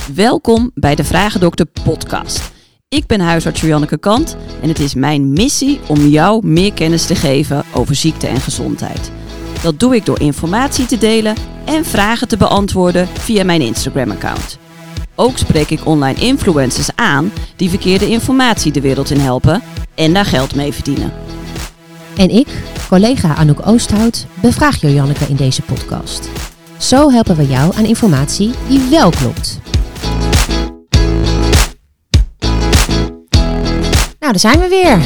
Welkom bij de Vragendokter podcast. Ik ben huisarts Janneke Kant en het is mijn missie om jou meer kennis te geven over ziekte en gezondheid. Dat doe ik door informatie te delen en vragen te beantwoorden via mijn Instagram-account. Ook spreek ik online influencers aan die verkeerde informatie de wereld in helpen en daar geld mee verdienen. En ik, collega Anouk Oosthout, bevraag Janneke in deze podcast. Zo helpen we jou aan informatie die wel klopt. Nou, daar zijn we weer.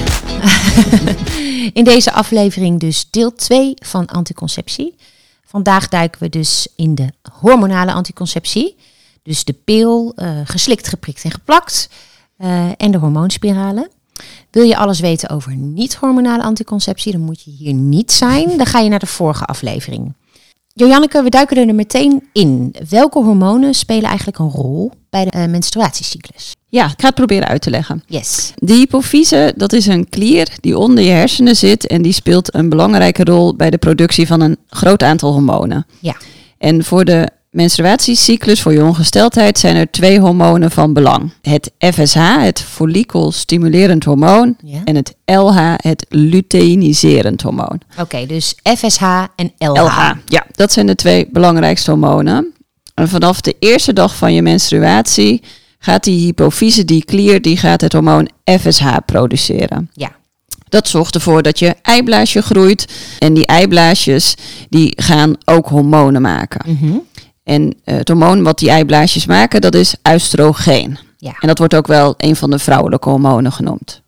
In deze aflevering dus deel 2 van anticonceptie. Vandaag duiken we dus in de hormonale anticonceptie. Dus de pil, geslikt, geprikt en geplakt. En de hormoonspiralen. Wil je alles weten over niet-hormonale anticonceptie, dan moet je hier niet zijn. Dan ga je naar de vorige aflevering. Janneke, we duiken er meteen in. Welke hormonen spelen eigenlijk een rol bij de menstruatiecyclus? Ja, ik ga het proberen uit te leggen. Yes. De hypofyse, dat is een klier die onder je hersenen zit en die speelt een belangrijke rol bij de productie van een groot aantal hormonen. Ja. En voor de menstruatiecyclus, voor je ongesteldheid, zijn er 2 hormonen van belang. Het FSH, het follikelstimulerend hormoon, Ja. en het LH, het luteiniserend hormoon. Oké, dus FSH en LH. LH, ja, dat zijn de 2 belangrijkste hormonen. En vanaf de eerste dag van je menstruatie gaat die hypofyse, die klier, die gaat het hormoon FSH produceren. Ja. Dat zorgt ervoor dat je eiblaasje groeit. En die eiblaasjes die gaan ook hormonen maken. Mm-hmm. En het hormoon wat die eiblaasjes maken, dat is oestrogeen. Ja. En dat wordt ook wel een van de vrouwelijke hormonen genoemd.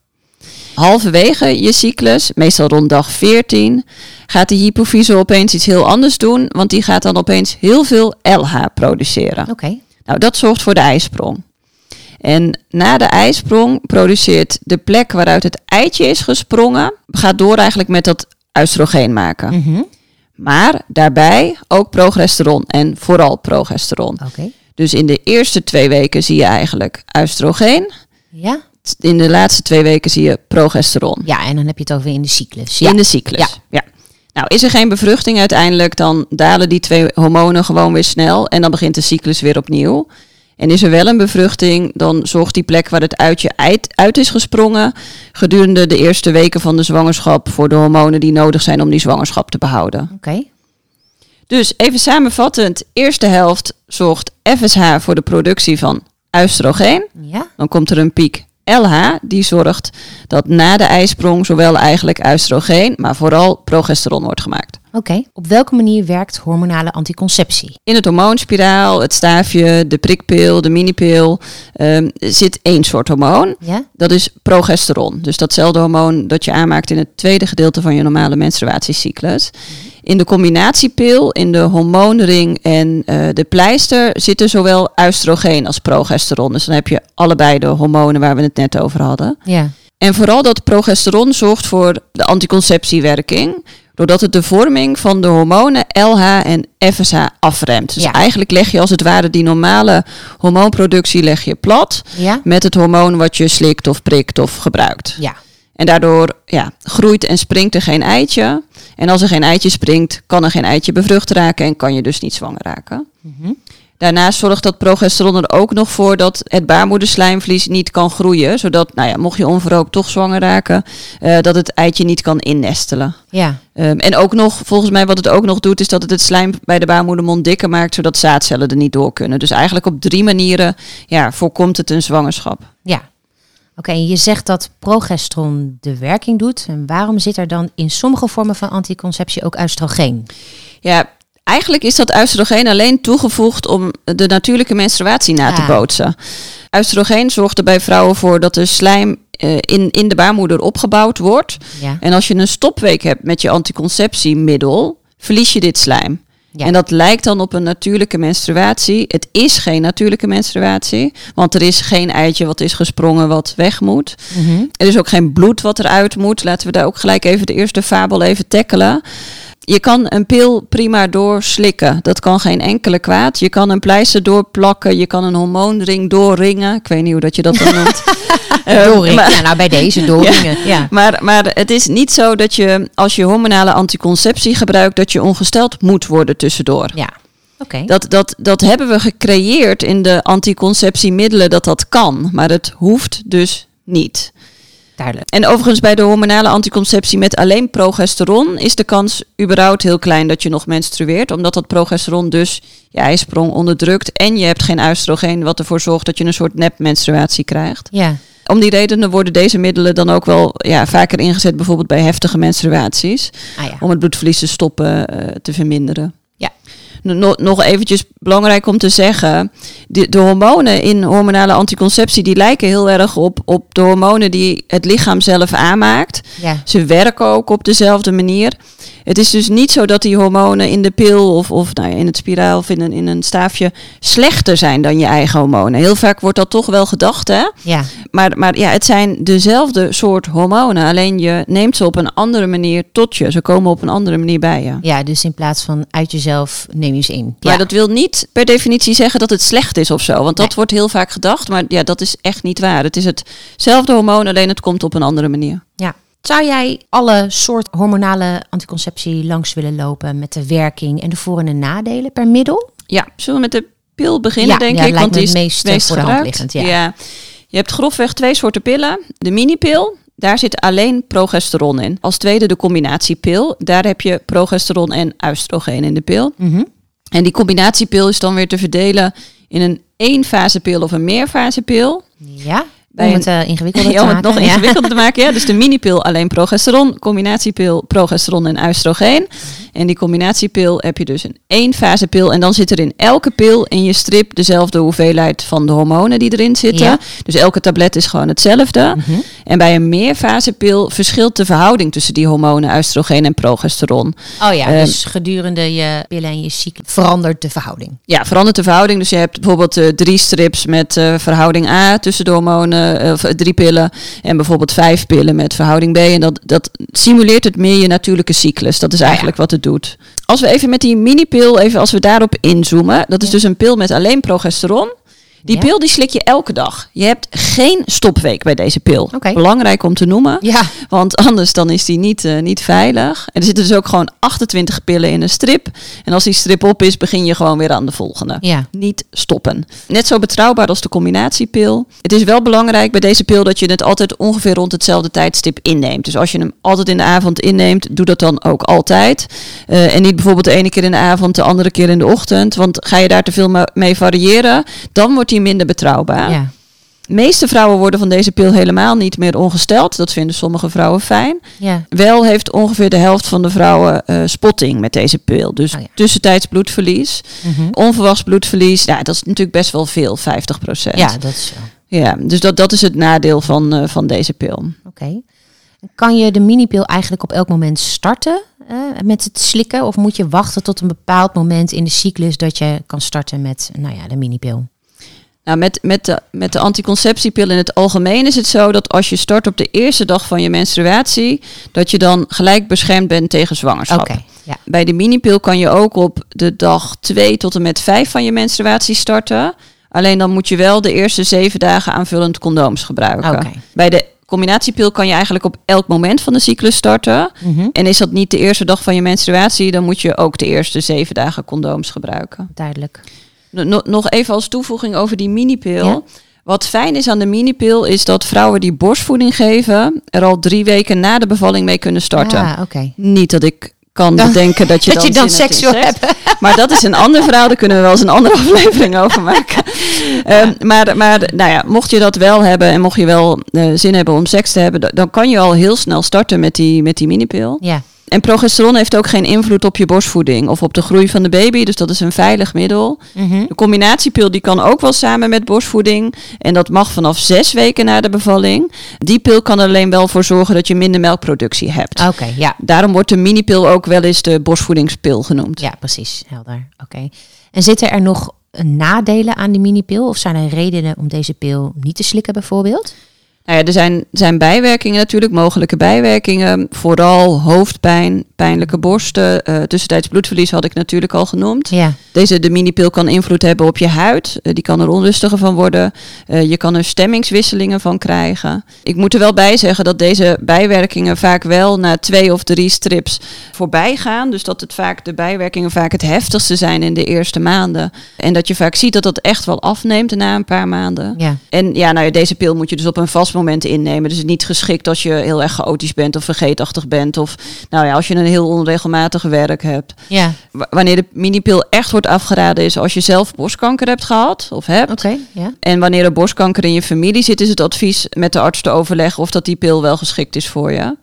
Halverwege je cyclus, meestal rond dag 14, gaat die hypofyse opeens iets heel anders doen. Want die gaat dan opeens heel veel LH produceren. Oké. Nou, dat zorgt voor de eisprong. En na de eisprong produceert de plek waaruit het eitje is gesprongen, gaat door eigenlijk met dat oestrogeen maken. Mm-hmm. Maar daarbij ook progesteron en vooral progesteron. Oké. Dus in de eerste 2 weken zie je eigenlijk oestrogeen. Ja? In de laatste 2 weken zie je progesteron. Ja, en dan heb je het over in de cyclus. Ja. In de cyclus. Ja. Ja. Nou, is er geen bevruchting uiteindelijk, dan dalen die 2 hormonen gewoon weer snel. En dan begint de cyclus weer opnieuw. En is er wel een bevruchting, dan zorgt die plek waar het uitje uit is gesprongen gedurende de eerste weken van de zwangerschap voor de hormonen die nodig zijn om die zwangerschap te behouden. Oké. Dus even samenvattend, eerste helft zorgt FSH voor de productie van oestrogeen. Ja? Dan komt er een piek LH, die zorgt dat na de eisprong zowel eigenlijk oestrogeen, maar vooral progesteron wordt gemaakt. Oké. Op welke manier werkt hormonale anticonceptie? In het hormoonspiraal, het staafje, de prikpil, de minipil, zit 1 soort hormoon. Ja? Dat is progesteron. Dus datzelfde hormoon dat je aanmaakt in het tweede gedeelte van je normale menstruatiecyclus. In de combinatiepil, in de hormoonring en de pleister zitten zowel oestrogeen als progesteron. Dus dan heb je allebei de hormonen waar we het net over hadden. Ja. En vooral dat progesteron zorgt voor de anticonceptiewerking, doordat het de vorming van de hormonen LH en FSH afremt. Dus Ja. eigenlijk leg je als het ware die normale hormoonproductie leg je plat Ja? met het hormoon wat je slikt of prikt of gebruikt. Ja. En daardoor groeit en springt er geen eitje. En als er geen eitje springt, kan er geen eitje bevrucht raken en kan je dus niet zwanger raken. Mm-hmm. Daarnaast zorgt dat progesteron er ook nog voor dat het baarmoederslijmvlies niet kan groeien. Zodat, mocht je onverhoopt toch zwanger raken, dat het eitje niet kan innestelen. Ja. En ook nog, volgens mij wat het ook nog doet, is dat het slijm bij de baarmoedermond dikker maakt, zodat zaadcellen er niet door kunnen. Dus eigenlijk op 3 manieren voorkomt het een zwangerschap. Ja. Oké, je zegt dat progesteron de werking doet. En waarom zit er dan in sommige vormen van anticonceptie ook oestrogeen? Ja, eigenlijk is dat oestrogeen alleen toegevoegd om de natuurlijke menstruatie na te bootsen. Oestrogeen zorgt er bij vrouwen voor dat de slijm in de baarmoeder opgebouwd wordt. Ja. En als je een stopweek hebt met je anticonceptiemiddel, verlies je dit slijm. Ja. En dat lijkt dan op een natuurlijke menstruatie. Het is geen natuurlijke menstruatie, want er is geen eitje wat is gesprongen wat weg moet. Mm-hmm. Er is ook geen bloed wat eruit moet. Laten we daar ook gelijk even de eerste fabel even tackelen. Je kan een pil prima doorslikken. Dat kan geen enkele kwaad. Je kan een pleister doorplakken. Je kan een hormoonring doorringen. Ik weet niet hoe dat je dat dan noemt. Doorringen. Ja, nou bij deze doorringen. Ja. Maar het is niet zo dat je, als je hormonale anticonceptie gebruikt, dat je ongesteld moet worden tussendoor. Ja. Oké. Dat hebben we gecreëerd in de anticonceptiemiddelen dat kan. Maar het hoeft dus niet. Duidelijk. En overigens bij de hormonale anticonceptie met alleen progesteron is de kans überhaupt heel klein dat je nog menstrueert. Omdat dat progesteron dus je eisprong onderdrukt. En je hebt geen oestrogeen wat ervoor zorgt dat je een soort nepmenstruatie krijgt. Ja. Om die redenen worden deze middelen dan ook wel vaker ingezet. Bijvoorbeeld bij heftige menstruaties. Om het bloedverlies te stoppen, te verminderen. Ja. Nog eventjes belangrijk om te zeggen. De hormonen in hormonale anticonceptie die lijken heel erg op de hormonen die het lichaam zelf aanmaakt. Ja. Ze werken ook op dezelfde manier. Het is dus niet zo dat die hormonen in de pil of in het spiraal of in een staafje slechter zijn dan je eigen hormonen. Heel vaak wordt dat toch wel gedacht, hè? Ja. Maar het zijn dezelfde soort hormonen. Alleen je neemt ze op een andere manier tot je. Ze komen op een andere manier bij je. Ja, dus in plaats van uit jezelf neem je ze in. Maar dat wil niet per definitie zeggen dat het slecht is of zo. Want dat wordt heel vaak gedacht. Maar dat is echt niet waar. Het is hetzelfde hormoon, alleen het komt op een andere manier. Ja. Zou jij alle soort hormonale anticonceptie langs willen lopen met de werking en de voor- en de nadelen per middel? Ja, zullen we met de pil beginnen, denk ik? Want die is het meest voor de hand liggend. Ja. Je hebt grofweg 2 soorten pillen. De minipil, daar zit alleen progesteron in. Als tweede de combinatiepil. Daar heb je progesteron en oestrogeen in de pil. Mm-hmm. En die combinatiepil is dan weer te verdelen in een 1-fasepil of een meerfasepil. Ja. Om het ingewikkelder te maken. Om het nog ingewikkelder te maken. Ja. Dus de minipil alleen progesteron, combinatiepil progesteron en oestrogeen. En die combinatiepil heb je dus een 1-fasepil. En dan zit er in elke pil in je strip dezelfde hoeveelheid van de hormonen die erin zitten. Ja. Dus elke tablet is gewoon hetzelfde. Mm-hmm. En bij een meerfasepil verschilt de verhouding tussen die hormonen oestrogeen en progesteron. Oh ja, dus gedurende je pillen en je cyclus verandert de verhouding. Ja, verandert de verhouding. Dus je hebt bijvoorbeeld 3 strips met verhouding A tussen de hormonen. Of 3 pillen en bijvoorbeeld 5 pillen met verhouding B. En dat simuleert het meer je natuurlijke cyclus. Dat is eigenlijk wat het doet. Als we even met die minipil, als we daarop inzoomen. Dat is dus een pil met alleen progesteron. Die pil die slik je elke dag. Je hebt geen stopweek bij deze pil. Okay. Belangrijk om te noemen. Ja. Want anders dan is die niet veilig. En er zitten dus ook gewoon 28 pillen in een strip. En als die strip op is, begin je gewoon weer aan de volgende. Ja. Niet stoppen. Net zo betrouwbaar als de combinatiepil. Het is wel belangrijk bij deze pil dat je het altijd ongeveer rond hetzelfde tijdstip inneemt. Dus als je hem altijd in de avond inneemt, doe dat dan ook altijd. En niet bijvoorbeeld de ene keer in de avond, de andere keer in de ochtend. Want ga je daar te veel mee variëren, dan wordt die minder betrouwbaar. Ja. De meeste vrouwen worden van deze pil helemaal niet meer ongesteld. Dat vinden sommige vrouwen fijn. Ja. Wel heeft ongeveer de helft van de vrouwen spotting met deze pil. Dus tussentijds bloedverlies. Mm-hmm. Onverwachts bloedverlies. Ja, dat is natuurlijk best wel veel, 50%. Ja, dat is zo. Ja, dus dat is het nadeel van deze pil. Oké. Kan je de minipil eigenlijk op elk moment starten met het slikken? Of moet je wachten tot een bepaald moment in de cyclus dat je kan starten met de minipil? Nou, met de anticonceptiepil in het algemeen is het zo dat als je start op de eerste dag van je menstruatie, dat je dan gelijk beschermd bent tegen zwangerschap. Okay, ja. Bij de minipil kan je ook op de dag 2 tot en met 5 van je menstruatie starten. Alleen dan moet je wel de eerste 7 dagen aanvullend condooms gebruiken. Okay. Bij de combinatiepil kan je eigenlijk op elk moment van de cyclus starten. Mm-hmm. En is dat niet de eerste dag van je menstruatie, dan moet je ook de eerste 7 dagen condooms gebruiken. Duidelijk. Nog even als toevoeging over die minipil. Ja? Wat fijn is aan de minipil is dat vrouwen die borstvoeding geven er al 3 weken na de bevalling mee kunnen starten. Ah, okay. Niet dat ik kan bedenken dat je dan seks wil hebben. Maar dat is een ander verhaal, daar kunnen we wel eens een andere aflevering over maken. Maar mocht je dat wel hebben en mocht je wel zin hebben om seks te hebben, dan kan je al heel snel starten met die minipil. Ja. En progesteron heeft ook geen invloed op je borstvoeding of op de groei van de baby. Dus dat is een veilig middel. Mm-hmm. De combinatiepil die kan ook wel samen met borstvoeding. En dat mag vanaf 6 weken na de bevalling. Die pil kan er alleen wel voor zorgen dat je minder melkproductie hebt. Oké, ja. Daarom wordt de minipil ook wel eens de borstvoedingspil genoemd. Ja, precies. Helder. Oké. En zitten er nog nadelen aan die minipil? Of zijn er redenen om deze pil niet te slikken bijvoorbeeld? Nou ja, er zijn bijwerkingen natuurlijk, mogelijke bijwerkingen. Vooral hoofdpijn, pijnlijke borsten, tussentijds bloedverlies had ik natuurlijk al genoemd. Ja. De minipil kan invloed hebben op je huid. Die kan er onrustiger van worden. Je kan er stemmingswisselingen van krijgen. Ik moet er wel bij zeggen dat deze bijwerkingen vaak wel na 2 of 3 strips voorbij gaan. Dus dat de bijwerkingen vaak het heftigste zijn in de eerste maanden. En dat je vaak ziet dat dat echt wel afneemt na een paar maanden. Ja. En deze pil moet je dus op een vast moment innemen. Dus het is niet geschikt als je heel erg chaotisch bent of vergeetachtig bent. Of als je een heel onregelmatig werk hebt. Ja. Wanneer de minipil echt wordt afgeraden is als je zelf borstkanker hebt gehad of hebt. Oké, ja. En wanneer er borstkanker in je familie zit, is het advies met de arts te overleggen of dat die pil wel geschikt is voor je.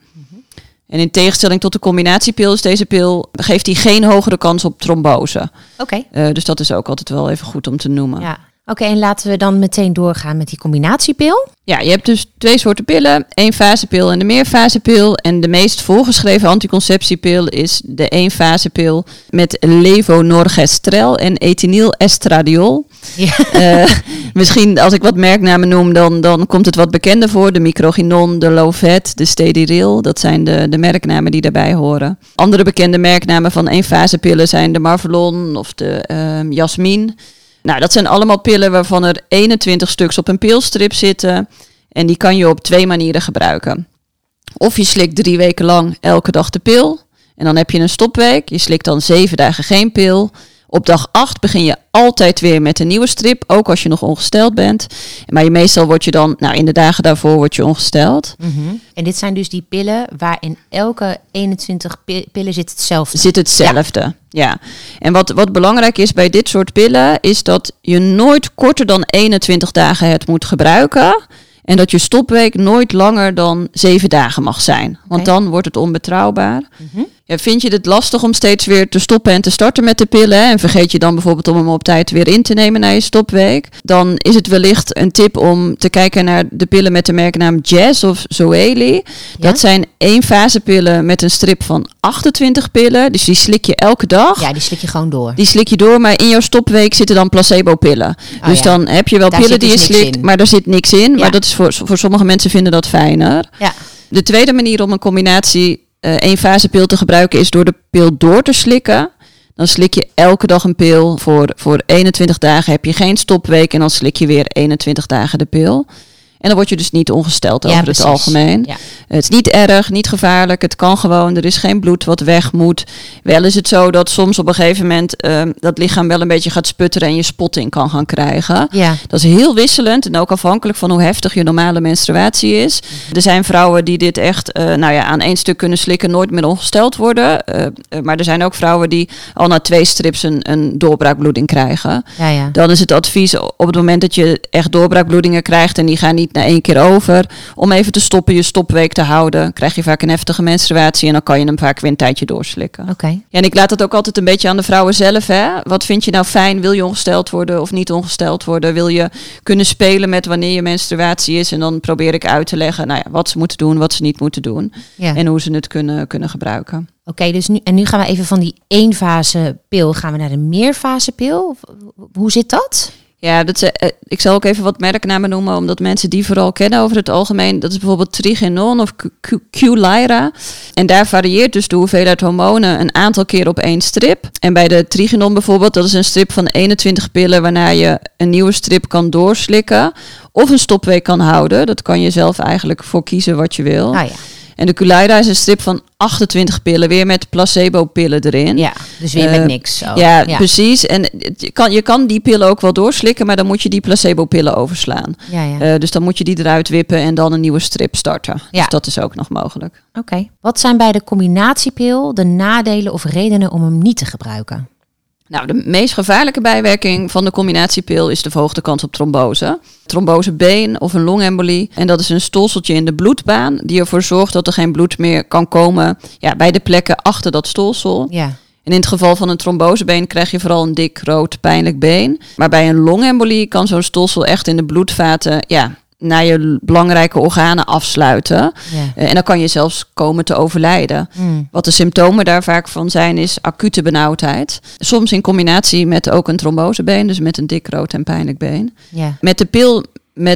En in tegenstelling tot de combinatiepil is deze pil, geeft die geen hogere kans op trombose. Oké. Dus dat is ook altijd wel even goed om te noemen. Ja. Oké, en laten we dan meteen doorgaan met die combinatiepil. Ja, je hebt dus 2 soorten pillen. 1-fasepil en de meerfasepil. En de meest voorgeschreven anticonceptiepil is de 1-fasepil met levonorgestrel en ethinylestradiol. Ja. Misschien als ik wat merknamen noem, dan komt het wat bekender voor. De microgynon, de Lovet, de Stedyril. Dat zijn de merknamen die daarbij horen. Andere bekende merknamen van 1-fasepillen zijn de Marvelon of de Jasmin. Nou, dat zijn allemaal pillen waarvan er 21 stuks op een pilstrip zitten. En die kan je op 2 manieren gebruiken. Of je slikt 3 weken lang elke dag de pil. En dan heb je een stopweek. Je slikt dan 7 dagen geen pil. Op dag 8 begin je altijd weer met een nieuwe strip. Ook als je nog ongesteld bent. Maar meestal word je dan, in de dagen daarvoor word je ongesteld. Mm-hmm. En dit zijn dus die pillen waarin elke 21 pillen zit hetzelfde. Zit hetzelfde, ja. En wat belangrijk is bij dit soort pillen, is dat je nooit korter dan 21 dagen het moet gebruiken. En dat je stopweek nooit langer dan 7 dagen mag zijn. Want dan wordt het onbetrouwbaar. Mm-hmm. Ja, vind je het lastig om steeds weer te stoppen en te starten met de pillen? En vergeet je dan bijvoorbeeld om hem op tijd weer in te nemen na je stopweek? Dan is het wellicht een tip om te kijken naar de pillen met de merknaam Jazz of Zoeli. Ja? Dat zijn 1-fasepillen met een strip van 28 pillen. Dus die slik je elke dag. Ja, die slik je gewoon door. Die slik je door, maar in jouw stopweek zitten dan placebo-pillen. Dus dan heb je wel pillen die je slikt, maar daar zit niks in. Ja. Maar dat is voor sommige mensen vinden dat fijner. Ja. De tweede manier om een combinatie 1-fasepil te gebruiken is door de pil door te slikken. Dan slik je elke dag een pil. Voor 21 dagen heb je geen stopweek en dan slik je weer 21 dagen de pil. En dan word je dus niet ongesteld over het algemeen. Ja. Het is niet erg, niet gevaarlijk. Het kan gewoon. Er is geen bloed wat weg moet. Wel is het zo dat soms op een gegeven moment dat lichaam wel een beetje gaat sputteren en je spotting kan gaan krijgen. Ja. Dat is heel wisselend en ook afhankelijk van hoe heftig je normale menstruatie is. Er zijn vrouwen die dit echt aan 1 stuk kunnen slikken, nooit meer ongesteld worden. Maar er zijn ook vrouwen die al na 2 strips een doorbraakbloeding krijgen. Ja, ja. Dan is het advies op het moment dat je echt doorbraakbloedingen krijgt en die gaan niet na 1 keer over, om even te stoppen, je stopweek te houden. Krijg je vaak een heftige menstruatie en dan kan je hem vaak weer een tijdje doorslikken. Okay. Ja, en ik laat dat ook altijd een beetje aan de vrouwen zelf. Hè? Wat vind je nou fijn? Wil je ongesteld worden of niet ongesteld worden? Wil je kunnen spelen met wanneer je menstruatie is? En dan probeer ik uit te leggen wat ze moeten doen, wat ze niet moeten doen. Ja. En hoe ze het kunnen gebruiken. Oké, dus nu gaan we even van die 1-fasepil gaan we naar de meerfasepil. Hoe zit dat? Ja, ik zal ook even wat merknamen noemen, omdat mensen die vooral kennen over het algemeen. Dat is bijvoorbeeld Trigenon of Qlyra. En daar varieert dus de hoeveelheid hormonen een aantal keer op 1 strip. En bij de Trigenon bijvoorbeeld, dat is een strip van 21 pillen waarna je een nieuwe strip kan doorslikken. Of een stopweek kan houden. Dat kan je zelf eigenlijk voor kiezen wat je wil. Ah, ja. En de Qlyra is een strip van 28 pillen, weer met placebo-pillen erin. Ja, dus weer met niks. Ja, precies. En je kan die pillen ook wel doorslikken, maar dan moet je die placebo-pillen overslaan. Ja, ja. Dus dan moet je die eruit wippen en dan een nieuwe strip starten. Ja. Dus dat is ook nog mogelijk. Oké. Wat zijn bij de combinatiepil de nadelen of redenen om hem niet te gebruiken? Nou, de meest gevaarlijke bijwerking van de combinatiepil is de verhoogde kans op trombose. Trombosebeen of een longembolie. En dat is een stolseltje in de bloedbaan die ervoor zorgt dat er geen bloed meer kan komen bij de plekken achter dat stolsel. Ja. En in het geval van een trombosebeen krijg je vooral een dik, rood, pijnlijk been. Maar bij een longembolie kan zo'n stolsel echt in de bloedvaten naar je belangrijke organen afsluiten. Ja. En dan kan je zelfs komen te overlijden. Wat de symptomen daar vaak van zijn, is acute benauwdheid. Soms in combinatie met ook een trombosebeen, dus met een dik, rood en pijnlijk been. Ja. Met de pil met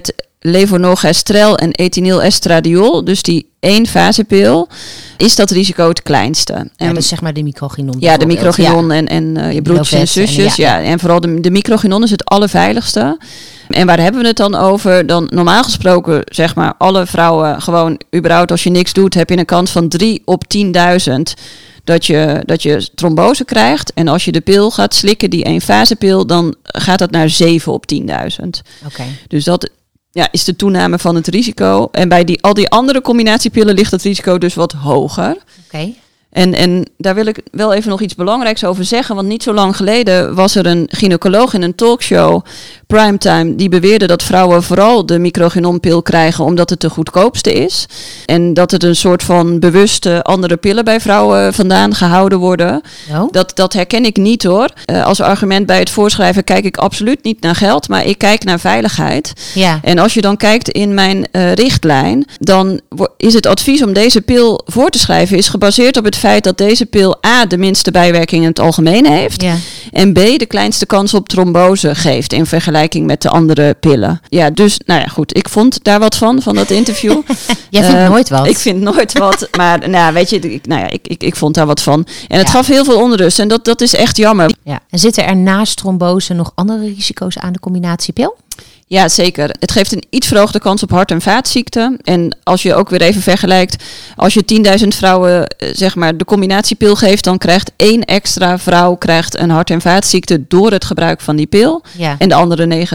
levonorgestrel en ethinylestradiol, dus die 1-fasepil, is dat risico het kleinste. Ja, dat is zeg maar de microgynon. Ja, de microgynon en je broertjes en zusjes. En vooral de microgynon is het allerveiligste. En waar hebben we het dan over? Dan normaal gesproken, zeg maar, alle vrouwen gewoon überhaupt als je niks doet, heb je een kans van 3 op 10.000 dat je trombose krijgt. En als je de pil gaat slikken, die 1-fasepil, dan gaat dat naar 7 op 10.000. Okay. Dus dat is de toename van het risico. En bij al die andere combinatiepillen ligt het risico dus wat hoger. Okay. En daar wil ik wel even nog iets belangrijks over zeggen. Want niet zo lang geleden was er een gynaecoloog in een talkshow, Primetime, die beweerde dat vrouwen vooral de microgynon-pil krijgen omdat het de goedkoopste is. En dat het een soort van bewuste andere pillen bij vrouwen vandaan gehouden worden. Oh. Dat herken ik niet hoor. Als argument bij het voorschrijven kijk ik absoluut niet naar geld, maar ik kijk naar veiligheid. Ja. En als je dan kijkt in mijn richtlijn, dan is het advies om deze pil voor te schrijven is gebaseerd op het feit dat deze pil A, de minste bijwerkingen in het algemeen heeft. Ja. En B, de kleinste kans op trombose geeft in vergelijking met de andere pillen. Ja, dus nou ja, goed. Ik vond daar wat van dat interview. Jij vindt nooit wat. Ik vind nooit wat. Maar nou, weet je, ik vond daar wat van. En het gaf heel veel onrust. En dat is echt jammer. Ja. En zitten er naast trombose nog andere risico's aan de combinatiepil? Ja, zeker. Het geeft een iets verhoogde kans op hart- en vaatziekten. En als je ook weer even vergelijkt, als je 10.000 vrouwen zeg maar de combinatiepil geeft, dan krijgt 1 extra vrouw een hart- en vaatziekte door het gebruik van die pil. Ja. En de andere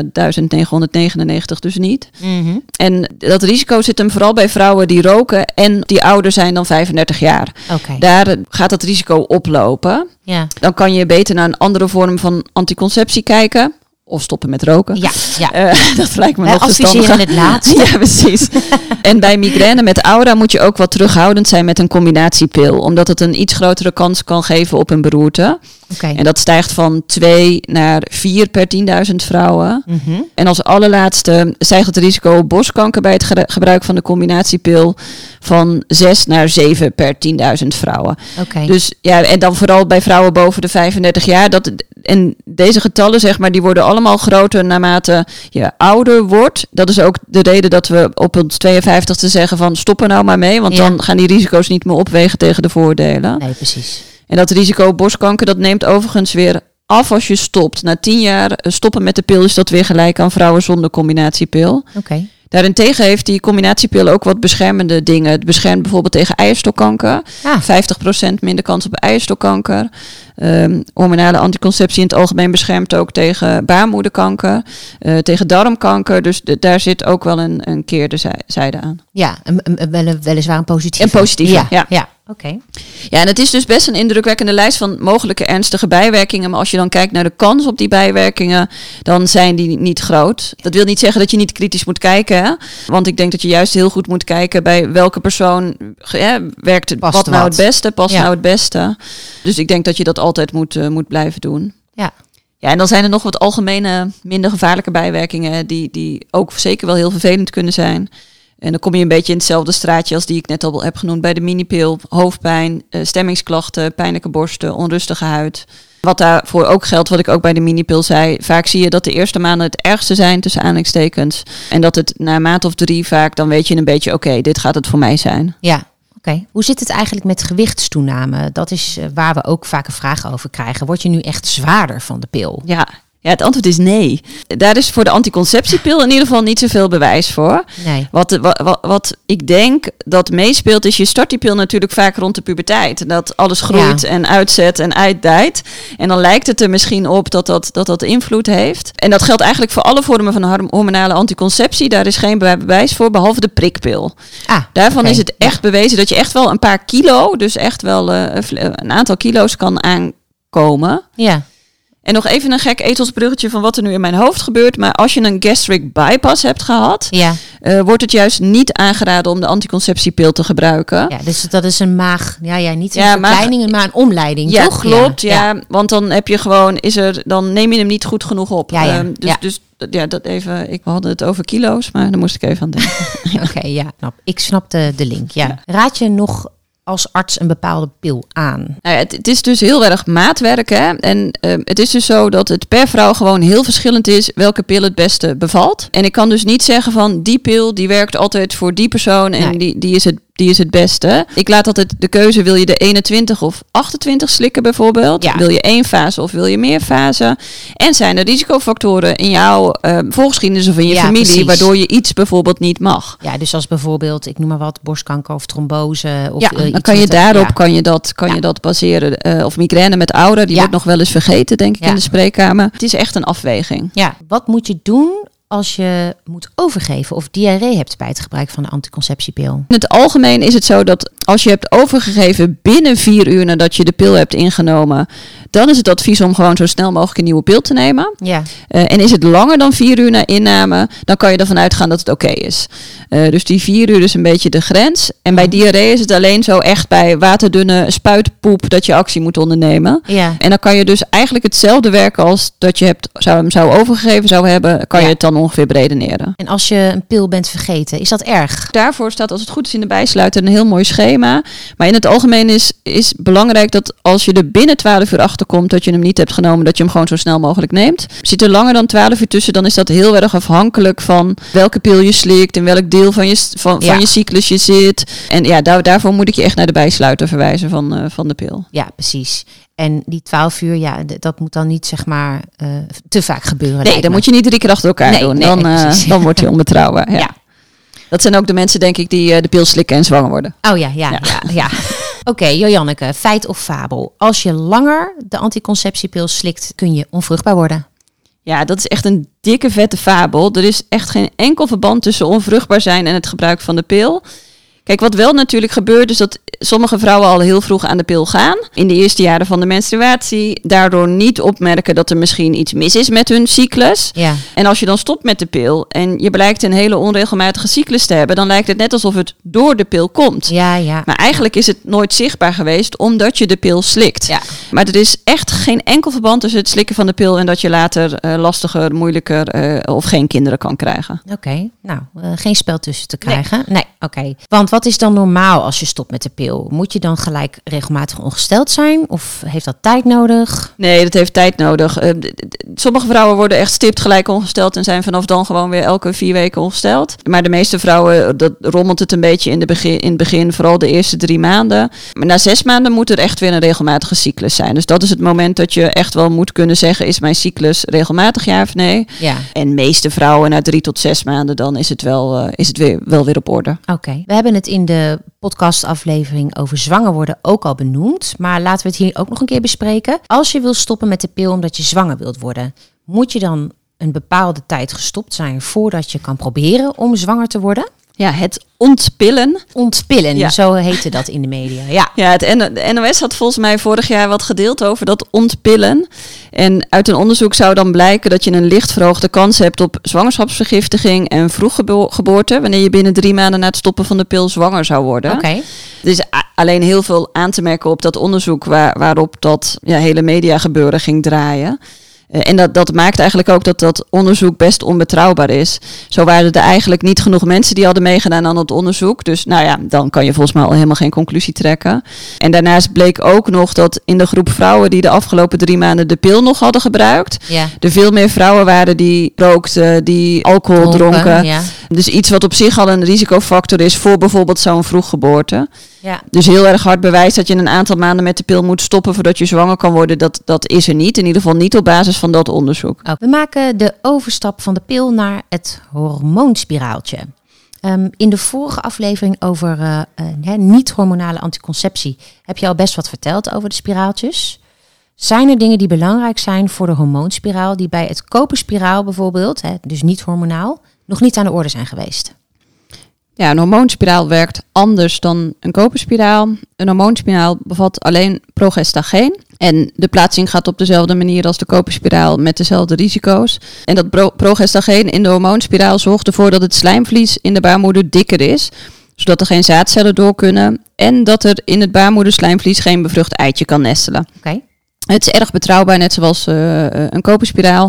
9.999 dus niet. Mm-hmm. En dat risico zit hem vooral bij vrouwen die roken en die ouder zijn dan 35 jaar. Okay. Daar gaat dat risico oplopen. Ja. Dan kan je beter naar een andere vorm van anticonceptie kijken. Of stoppen met roken. Ja. Dat lijkt me nog adviseren verstandiger. het laatste. Ja, precies. En bij migraine met aura moet je ook wat terughoudend zijn met een combinatiepil. Omdat het een iets grotere kans kan geven op een beroerte. Okay. En dat stijgt van 2 naar 4 per 10.000 vrouwen. Mm-hmm. En als allerlaatste stijgt het risico op borstkanker bij het gebruik van de combinatiepil van 6 naar 7 per 10.000 vrouwen. Okay. Dus ja, en dan vooral bij vrouwen boven de 35 jaar. En deze getallen, zeg maar, die worden allemaal groter naarmate je ouder wordt. Dat is ook de reden dat we op ons 52 zeggen van stop er nou maar mee. Want dan gaan die risico's niet meer opwegen tegen de voordelen. Nee, precies. En dat risico op borstkanker, dat neemt overigens weer af als je stopt. Na 10 jaar stoppen met de pil is dat weer gelijk aan vrouwen zonder combinatiepil. Okay. Daarentegen heeft die combinatiepil ook wat beschermende dingen. Het beschermt bijvoorbeeld tegen eierstokkanker. 50% minder kans op eierstokkanker. Hormonale anticonceptie in het algemeen beschermt ook tegen baarmoederkanker. Tegen darmkanker. Dus daar zit ook wel een keerzijde aan. Ja, weliswaar een positieve. Een positieve, ja. Oké. Ja, en het is dus best een indrukwekkende lijst van mogelijke ernstige bijwerkingen. Maar als je dan kijkt naar de kans op die bijwerkingen, dan zijn die niet groot. Dat wil niet zeggen dat je niet kritisch moet kijken. Hè? Want ik denk dat je juist heel goed moet kijken bij welke persoon werkt het, wat nou het beste, past nou het beste. Dus ik denk dat je dat altijd moet blijven doen. Ja. Ja, en dan zijn er nog wat algemene, minder gevaarlijke bijwerkingen die ook zeker wel heel vervelend kunnen zijn. En dan kom je een beetje in hetzelfde straatje als die ik net al heb genoemd bij de minipil. Hoofdpijn, stemmingsklachten, pijnlijke borsten, onrustige huid. Wat daarvoor ook geldt, wat ik ook bij de minipil zei. Vaak zie je dat de eerste maanden het ergste zijn, tussen aanhalingstekens. En dat het na een maand of 3 vaak, dan weet je een beetje, oké, dit gaat het voor mij zijn. Ja. Okay. Hoe zit het eigenlijk met gewichtstoename? Dat is waar we ook vaak een vraag over krijgen. Word je nu echt zwaarder van de pil? Ja, het antwoord is nee. Daar is voor de anticonceptiepil in ieder geval niet zoveel bewijs voor. Nee. Wat ik denk dat meespeelt is, je start die pil natuurlijk vaak rond de puberteit. Dat alles groeit en uitzet en uitdijt. En dan lijkt het er misschien op dat invloed heeft. En dat geldt eigenlijk voor alle vormen van hormonale anticonceptie. Daar is geen bewijs voor, behalve de prikpil. Daarvan is het echt bewezen dat je echt wel een paar kilo, dus echt wel een aantal kilo's kan aankomen. Ja. En nog even een gek etelsbruggetje van wat er nu in mijn hoofd gebeurt. Maar als je een gastric bypass hebt gehad, wordt het juist niet aangeraden om de anticonceptiepil te gebruiken. Ja, dus dat is een maag, niet een verkleining, maar een omleiding, ja, toch? Klopt, ja. Want dan heb je gewoon, dan neem je hem niet goed genoeg op. Dus dat even, we hadden het over kilo's, maar daar moest ik even aan denken. Oké, ik snap de link, ja. Raad je nog als arts een bepaalde pil aan? Nou ja, het is dus heel erg maatwerk. Hè? En het is dus zo dat het per vrouw gewoon heel verschillend is welke pil het beste bevalt. En ik kan dus niet zeggen van die pil die werkt altijd voor die persoon en die is het beste. Ik laat altijd de keuze, wil je de 21 of 28 slikken bijvoorbeeld? Ja. Wil je 1 fase of wil je meer fase? En zijn er risicofactoren in jouw volgeschiedenis of in je familie, precies, waardoor je iets bijvoorbeeld niet mag? Ja, dus als bijvoorbeeld, ik noem maar wat, borstkanker of trombose. Of dan kan je daarop kan je dat baseren. Of migraine met aura, die wordt nog wel eens vergeten, denk ik, in de spreekkamer. Het is echt een afweging. Ja, wat moet je doen als je moet overgeven of diarree hebt bij het gebruik van de anticonceptiepil? In het algemeen is het zo dat als je hebt overgegeven binnen 4 uur nadat je de pil hebt ingenomen, dan is het advies om gewoon zo snel mogelijk een nieuwe pil te nemen. Ja. En is het langer dan 4 uur na inname, dan kan je ervan uitgaan dat het oké is. Dus die 4 uur is een beetje de grens. En bij diarree is het alleen zo echt bij waterdunne spuitpoep dat je actie moet ondernemen. Ja. En dan kan je dus eigenlijk hetzelfde werken als dat je zou overgegeven zou hebben, kan je het dan ongeveer beredeneren. En als je een pil bent vergeten, is dat erg? Daarvoor staat, als het goed is, in de bijsluiter een heel mooi schema. Maar in het algemeen is belangrijk dat als je er binnen 12 uur achter komt dat je hem niet hebt genomen, dat je hem gewoon zo snel mogelijk neemt. Zit er langer dan 12 uur tussen, dan is dat heel erg afhankelijk van welke pil je slikt, in welk deel van je cyclus je zit. En ja, daarvoor moet ik je echt naar de bijsluiter verwijzen van de pil. Ja, precies. En die 12 uur, dat moet dan niet zeg maar te vaak gebeuren. Nee, dan moet je niet 3 keer achter elkaar doen. Dan wordt je onbetrouwbaar. Ja. Dat zijn ook de mensen, denk ik, die de pil slikken en zwanger worden. Oh ja. Oké, Jojanneke, feit of fabel? Als je langer de anticonceptiepil slikt, kun je onvruchtbaar worden. Ja, dat is echt een dikke vette fabel. Er is echt geen enkel verband tussen onvruchtbaar zijn en het gebruik van de pil. Kijk, wat wel natuurlijk gebeurt, is dat sommige vrouwen al heel vroeg aan de pil gaan. In de eerste jaren van de menstruatie. Daardoor niet opmerken dat er misschien iets mis is met hun cyclus. Ja. En als je dan stopt met de pil en je blijkt een hele onregelmatige cyclus te hebben, dan lijkt het net alsof het door de pil komt. Ja. Maar eigenlijk is het nooit zichtbaar geweest omdat je de pil slikt. Ja. Maar er is echt geen enkel verband tussen het slikken van de pil en dat je later lastiger, moeilijker of geen kinderen kan krijgen. Oké, nou, geen spel tussen te krijgen. Nee, oké. Want wat is dan normaal als je stopt met de pil? Moet je dan gelijk regelmatig ongesteld zijn? Of heeft dat tijd nodig? Nee, dat heeft tijd nodig. Sommige vrouwen worden echt stipt gelijk ongesteld en zijn vanaf dan gewoon weer elke 4 weken ongesteld. Maar de meeste vrouwen, dat rommelt het een beetje in het begin, vooral de eerste 3 maanden. Maar na 6 maanden moet er echt weer een regelmatige cyclus zijn. Dus dat is het moment dat je echt wel moet kunnen zeggen, is mijn cyclus regelmatig, ja of nee? Ja. En de meeste vrouwen na 3 tot 6 maanden, dan is het wel weer op orde. Oké. We hebben het in de podcastaflevering over zwanger worden ook al benoemd. Maar laten we het hier ook nog een keer bespreken. Als je wil stoppen met de pil omdat je zwanger wilt worden, moet je dan een bepaalde tijd gestopt zijn voordat je kan proberen om zwanger te worden? Ja, het ontpillen. Ontpillen, ja. Zo heette dat in de media. Ja, de NOS had volgens mij vorig jaar wat gedeeld over dat ontpillen. En uit een onderzoek zou dan blijken dat je een licht verhoogde kans hebt op zwangerschapsvergiftiging en vroeggeboorte, wanneer je binnen 3 maanden na het stoppen van de pil zwanger zou worden. Oké. Er is alleen heel veel aan te merken op dat onderzoek waarop dat hele mediagebeuren ging draaien. En dat maakt eigenlijk ook dat onderzoek best onbetrouwbaar is. Zo waren er eigenlijk niet genoeg mensen die hadden meegedaan aan het onderzoek. Dus dan kan je volgens mij al helemaal geen conclusie trekken. En daarnaast bleek ook nog dat in de groep vrouwen die de afgelopen 3 maanden de pil nog hadden gebruikt, er veel meer vrouwen waren die rookten, die alcohol dronken. Ja. Dus iets wat op zich al een risicofactor is voor bijvoorbeeld zo'n vroeggeboorte. Ja. Dus heel erg hard bewijs dat je een aantal maanden met de pil moet stoppen voordat je zwanger kan worden, dat is er niet. In ieder geval niet op basis van dat onderzoek. We maken de overstap van de pil naar het hormoonspiraaltje. In de vorige aflevering over niet-hormonale anticonceptie heb je al best wat verteld over de spiraaltjes. Zijn er dingen die belangrijk zijn voor de hormoonspiraal die bij het koperspiraal bijvoorbeeld, dus niet hormonaal, nog niet aan de orde zijn geweest? Ja, een hormoonspiraal werkt anders dan een koperspiraal. Een hormoonspiraal bevat alleen progestageen. En de plaatsing gaat op dezelfde manier als de koperspiraal met dezelfde risico's. En dat progestageen in de hormoonspiraal zorgt ervoor dat het slijmvlies in de baarmoeder dikker is, zodat er geen zaadcellen door kunnen. En dat er in het baarmoederslijmvlies geen bevrucht eitje kan nestelen. Okay. Het is erg betrouwbaar, net zoals een koperspiraal.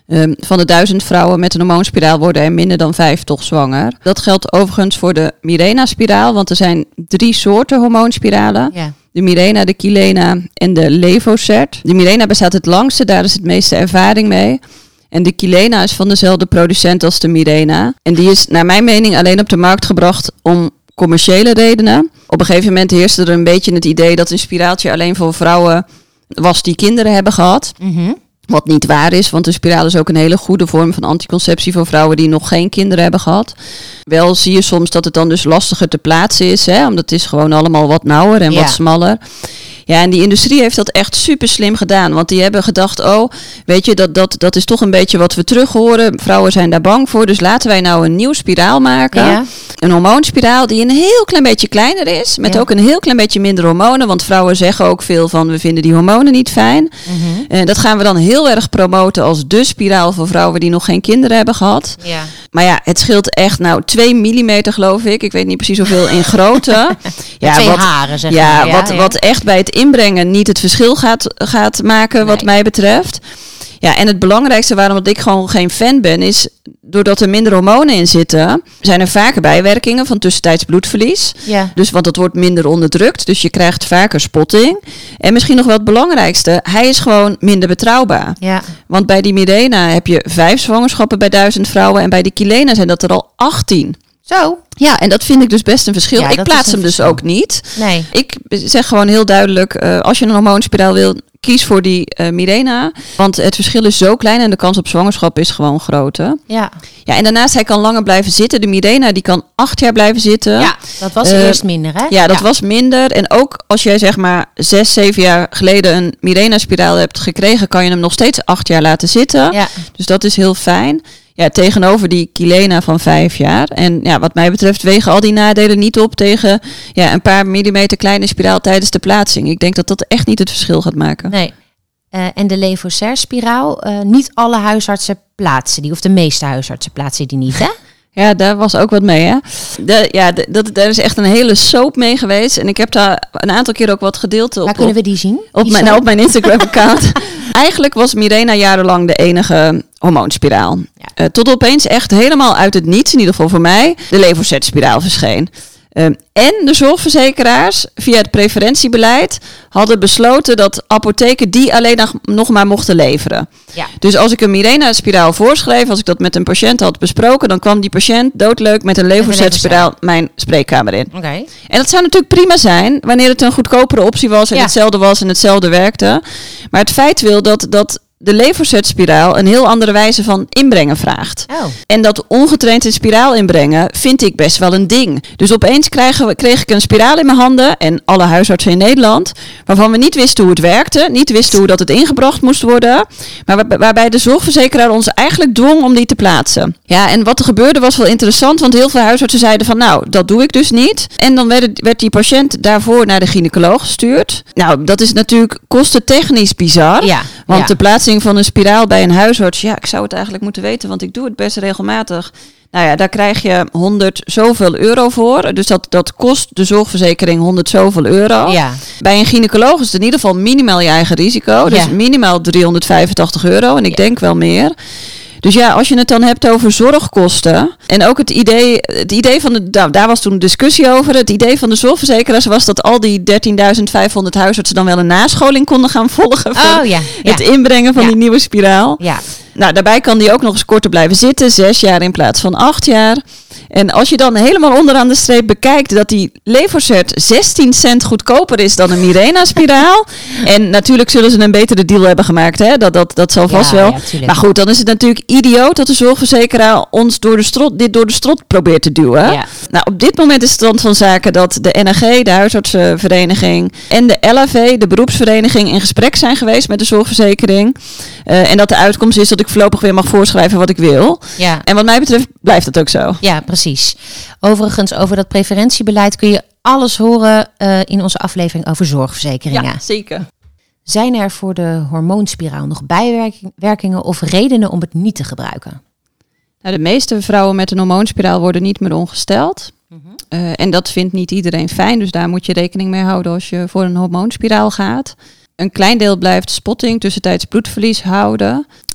Van de 1000 vrouwen met een hormoonspiraal worden er minder dan 5 toch zwanger. Dat geldt overigens voor de Mirena-spiraal, want er zijn 3 soorten hormoonspiralen. Ja. De Mirena, de Kilena en de Levocert. De Mirena bestaat het langste, daar is het meeste ervaring mee. En de Kilena is van dezelfde producent als de Mirena. En die is naar mijn mening alleen op de markt gebracht om commerciële redenen. Op een gegeven moment heerste er een beetje het idee dat een spiraaltje alleen voor vrouwen was die kinderen hebben gehad. Mm-hmm. Wat niet waar is, want een spiraal is ook een hele goede vorm van anticonceptie voor vrouwen die nog geen kinderen hebben gehad. Wel zie je soms dat het dan dus lastiger te plaatsen is, hè, omdat het is gewoon allemaal wat nauwer en wat smaller. Ja, en die industrie heeft dat echt super slim gedaan. Want die hebben gedacht, weet je, dat is toch een beetje wat we terug horen. Vrouwen zijn daar bang voor, dus laten wij nou een nieuw spiraal maken. Ja. Een hormoonspiraal die een heel klein beetje kleiner is. Met ook een heel klein beetje minder hormonen. Want vrouwen zeggen ook veel van, we vinden die hormonen niet fijn. Mm-hmm. Dat gaan we dan heel erg promoten als de spiraal voor vrouwen die nog geen kinderen hebben gehad. Ja. Maar ja, het scheelt echt 2 millimeter geloof ik. Ik weet niet precies hoeveel in grootte. Ja, 2 haren zeg maar. Ja, wat echt bij het inbrengen niet het verschil gaat maken wat mij betreft. Ja, en het belangrijkste waarom ik gewoon geen fan ben is, doordat er minder hormonen in zitten, zijn er vaker bijwerkingen van tussentijds bloedverlies. Ja. Dus, want dat wordt minder onderdrukt, dus je krijgt vaker spotting. En misschien nog wel het belangrijkste, hij is gewoon minder betrouwbaar. Ja. Want bij die Mirena heb je 5 zwangerschappen bij 1000 vrouwen en bij die Kilena zijn dat er al 18. Zo. Ja, en dat vind ik dus best een verschil. Ik plaats hem dus ook niet. Nee. Ik zeg gewoon heel duidelijk, als je een hormoonspiraal wil, kies voor die Mirena. Want het verschil is zo klein en de kans op zwangerschap is gewoon groter. Ja. Ja, en daarnaast, hij kan langer blijven zitten. De Mirena, die kan 8 jaar blijven zitten. Ja, dat was eerst minder, hè? Ja, dat was minder. En ook als jij zeg maar 6, 7 jaar geleden een Mirena-spiraal hebt gekregen, kan je hem nog steeds 8 jaar laten zitten. Ja. Dus dat is heel fijn. Ja, tegenover die Kilena van 5 jaar. En ja, wat mij betreft wegen al die nadelen niet op tegen een paar millimeter kleine spiraal tijdens de plaatsing. Ik denk dat dat echt niet het verschil gaat maken. Nee. En de Levocert-spiraal, niet alle huisartsen plaatsen die, of de meeste huisartsen plaatsen die niet, hè? Ja, daar was ook wat mee, hè? Daar is echt een hele soap mee geweest. En ik heb daar een aantal keer ook wat gedeeld op. Waar kunnen we die zien? Op mijn Instagram-account. Eigenlijk was Mirena jarenlang de enige hormoonspiraal. Ja. Tot opeens echt helemaal uit het niets, in ieder geval voor mij, de Levocert-spiraal verscheen. En de zorgverzekeraars via het preferentiebeleid hadden besloten dat apotheken die alleen nog maar mochten leveren. Ja. Dus als ik een Mirena-spiraal voorschreef, als ik dat met een patiënt had besproken, dan kwam die patiënt doodleuk met een Levocert-spiraal mijn spreekkamer in. Okay. En dat zou natuurlijk prima zijn wanneer het een goedkopere optie was en hetzelfde was en hetzelfde werkte. Maar het feit wil dat de Levocert-spiraal een heel andere wijze van inbrengen vraagt. Oh. En dat ongetraind een spiraal inbrengen vind ik best wel een ding. Dus opeens kreeg ik een spiraal in mijn handen en alle huisartsen in Nederland, waarvan we niet wisten hoe het werkte, niet wisten hoe dat het ingebracht moest worden, maar waarbij de zorgverzekeraar ons eigenlijk dwong om die te plaatsen. Ja, en wat er gebeurde was wel interessant, want heel veel huisartsen zeiden van dat doe ik dus niet. En dan werd die patiënt daarvoor naar de gynaecoloog gestuurd. Nou, dat is natuurlijk kostentechnisch bizar, want de plaatsing van een spiraal bij een huisarts, ik zou het eigenlijk moeten weten, want ik doe het best regelmatig. Nou ja, daar krijg je 100 zoveel euro voor. Dus dat kost de zorgverzekering 100 zoveel euro. Ja. Bij een gynaecoloog is het in ieder geval minimaal je eigen risico. Dus minimaal 385 euro en ik denk wel meer. Dus ja, als je het dan hebt over zorgkosten en ook het idee van daar was toen een discussie over. Het idee van de zorgverzekeraars was dat al die 13.500 huisartsen dan wel een nascholing konden gaan volgen voor het inbrengen van die nieuwe spiraal. Ja. Nou, daarbij kan die ook nog eens korter blijven zitten, 6 jaar in plaats van 8 jaar. En als je dan helemaal onderaan de streep bekijkt dat die Levocert 16 cent goedkoper is dan een Mirena-spiraal. En natuurlijk zullen ze een betere deal hebben gemaakt, hè? Dat zal vast wel. Ja, maar goed, dan is het natuurlijk idioot dat de zorgverzekeraar ons dit door de strot probeert te duwen. Ja. Nou, op dit moment is het stand van zaken dat de NAG, de huisartsenvereniging, en de LAV, de beroepsvereniging, in gesprek zijn geweest met de zorgverzekering. En dat de uitkomst is dat ik voorlopig weer mag voorschrijven wat ik wil. Ja. En wat mij betreft blijft dat ook zo. Ja, precies. Overigens, over dat preferentiebeleid kun je alles horen in onze aflevering over zorgverzekeringen. Ja, zeker. Zijn er voor de hormoonspiraal nog bijwerkingen of redenen om het niet te gebruiken? Nou, de meeste vrouwen met een hormoonspiraal worden niet meer ongesteld. Mm-hmm. En dat vindt niet iedereen fijn. Dus daar moet je rekening mee houden als je voor een hormoonspiraal gaat. Een klein deel blijft spotting, tussentijds bloedverlies houden.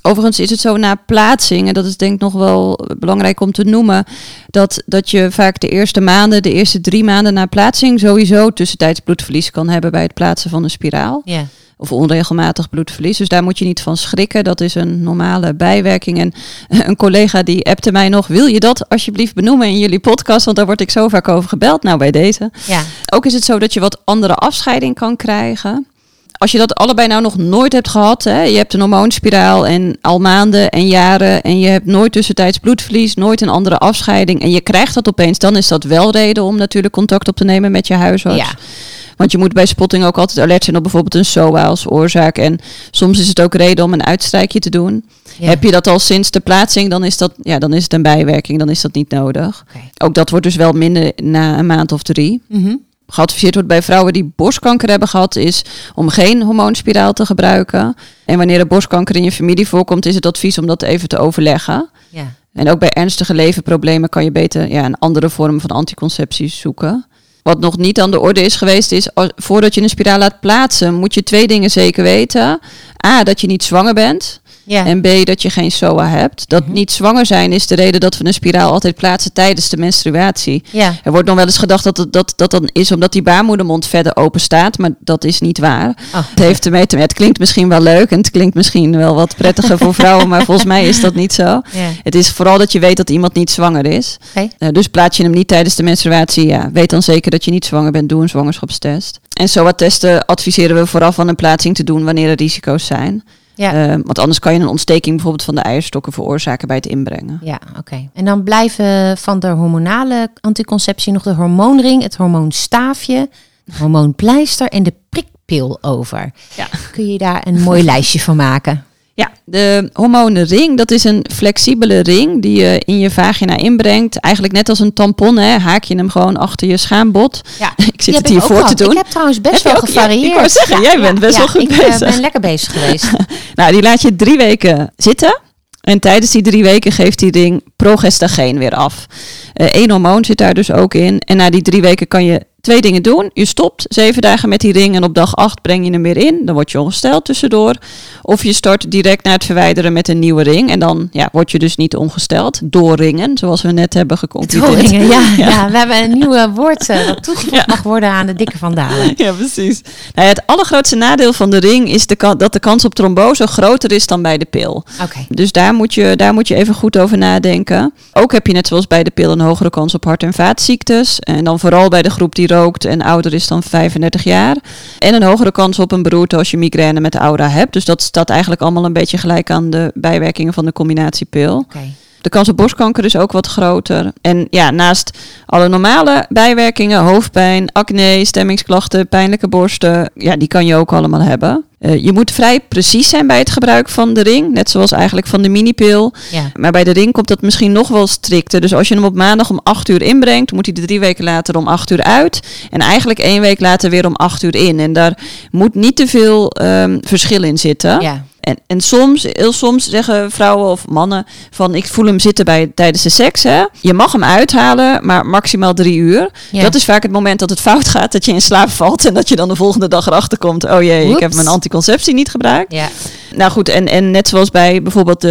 Overigens is het zo na plaatsing, en dat is denk ik nog wel belangrijk om te noemen, dat je vaak de eerste 3 maanden na plaatsing sowieso tussentijds bloedverlies kan hebben bij het plaatsen van een spiraal. Ja. Of onregelmatig bloedverlies. Dus daar moet je niet van schrikken. Dat is een normale bijwerking. En een collega die appte mij nog, wil je dat alsjeblieft benoemen in jullie podcast? Want daar word ik zo vaak over gebeld. Nou, bij deze. Ja. Ook is het zo dat je wat andere afscheiding kan krijgen. Als je dat allebei nou nog nooit hebt gehad, hè, je hebt een hormoonspiraal en al maanden en jaren en je hebt nooit tussentijds bloedverlies, nooit een andere afscheiding en je krijgt dat opeens, dan is dat wel reden om natuurlijk contact op te nemen met je huisarts. Ja. Want je moet bij spotting ook altijd alert zijn op bijvoorbeeld een SOA als oorzaak. En soms is het ook reden om een uitstrijkje te doen. Ja. Heb je dat al sinds de plaatsing, dan is het een bijwerking, dan is dat niet nodig. Okay. Ook dat wordt dus wel minder na een maand of 3. Mm-hmm. Geadviseerd wordt bij vrouwen die borstkanker hebben gehad, is om geen hormoonspiraal te gebruiken. En wanneer er borstkanker in je familie voorkomt, is het advies om dat even te overleggen. Ja. En ook bij ernstige leverproblemen kan je beter een andere vorm van anticonceptie zoeken. Wat nog niet aan de orde is geweest is, voordat je een spiraal laat plaatsen, moet je 2 dingen zeker weten. A, dat je niet zwanger bent. Ja. En B, dat je geen SOA hebt. Dat niet zwanger zijn is de reden dat we een spiraal altijd plaatsen tijdens de menstruatie. Ja. Er wordt nog wel eens gedacht dat dan is omdat die baarmoedermond verder open staat. Maar dat is niet waar. Oh. Het heeft ermee te maken. Het klinkt misschien wel leuk en het klinkt misschien wel wat prettiger voor vrouwen. Maar volgens mij is dat niet zo. Ja. Het is vooral dat je weet dat iemand niet zwanger is. Okay. Dus plaats je hem niet tijdens de menstruatie. Weet dan zeker dat je niet zwanger bent. Doe een zwangerschapstest. En SOA-testen adviseren we vooraf van een plaatsing te doen wanneer er risico's zijn. Ja. Want anders kan je een ontsteking bijvoorbeeld van de eierstokken veroorzaken bij het inbrengen. Ja, oké. En dan blijven van de hormonale anticonceptie nog de hormoonring, het hormoonstaafje, de hormoonpleister en de prikpil over. Ja. Kun je daar een mooi lijstje van maken? Ja, de hormoonring, dat is een flexibele ring die je in je vagina inbrengt. Eigenlijk net als een tampon, hè, haak je hem gewoon achter je schaambod. Ja, ik zit het hier voor te doen. Ik heb trouwens best wel gevarieerd. Ja, ik wou zeggen, jij bent best wel goed bezig. Ik ben lekker bezig geweest. Nou, die laat je 3 weken zitten. En tijdens die 3 weken geeft die ring progestageen weer af. 1 hormoon zit daar dus ook in. En na die 3 weken kan je 2 dingen doen. Je stopt 7 dagen met die ring en op dag 8 breng je hem weer in. Dan word je ongesteld tussendoor. Of je start direct na het verwijderen met een nieuwe ring. En dan word je dus niet ongesteld. Doorringen, zoals we net hebben geconcludeerd. Doorringen, ja. We hebben een nieuw woord dat toegevoegd mag worden aan de dikke vandalen. Ja, precies. Nou, het allergrootste nadeel van de ring is dat de kans op trombose groter is dan bij de pil. Okay. Dus daar moet je even goed over nadenken. Ook heb je net zoals bij de pil een hogere kans op hart- en vaatziektes. En dan vooral bij de groep die rookt en ouder is dan 35 jaar. En een hogere kans op een beroerte als je migraine met aura hebt. Dus dat staat eigenlijk allemaal een beetje gelijk aan de bijwerkingen van de combinatiepil. Okay. De kans op borstkanker is ook wat groter. En naast alle normale bijwerkingen, hoofdpijn, acne, stemmingsklachten, pijnlijke borsten, die kan je ook allemaal hebben. Je moet vrij precies zijn bij het gebruik van de ring, net zoals eigenlijk van de minipil. Ja. Maar bij de ring komt dat misschien nog wel strikter. Dus als je hem op maandag om 8 uur inbrengt, moet hij er 3 weken later om 8 uur uit. En eigenlijk 1 week later weer om 8 uur in. En daar moet niet te veel verschil in zitten. Ja. En heel soms zeggen vrouwen of mannen van ik voel hem zitten tijdens de seks. Hè? Je mag hem uithalen, maar maximaal 3 uur. Ja. Dat is vaak het moment dat het fout gaat, dat je in slaap valt en dat je dan de volgende dag erachter komt. Oh jee, Oeps. Ik heb mijn anticonceptie niet gebruikt. Ja. Nou goed, en net zoals bij bijvoorbeeld